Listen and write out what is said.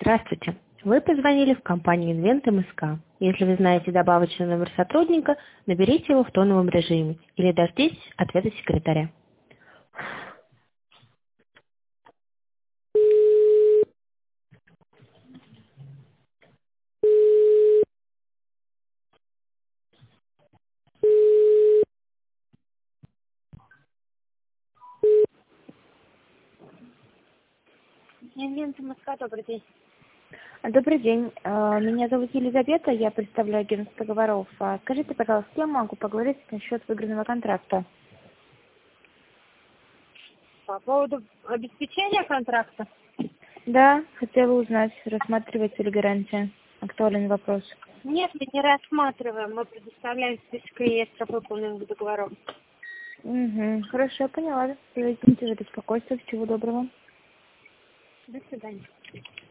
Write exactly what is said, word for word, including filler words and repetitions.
Здравствуйте. Вы позвонили в компанию Invent эм эс ка. Если вы знаете добавочный номер сотрудника, наберите его в тоновом режиме или дождитесь ответа секретаря. Invent эм эс ка, добрый день. Добрый день. Э, Меня зовут Елизавета, я представляю агентство договоров. А Скажите, пожалуйста, я могу поговорить насчет выигранного контракта? По поводу обеспечения контракта? Да, хотела узнать, рассматривается ли гарантия. Актуальный вопрос. Нет, мы не рассматриваем. Мы предоставляем список реестра выполненных договоров. Угу, хорошо, я поняла. Извините за беспокойство. Всего доброго. До свидания.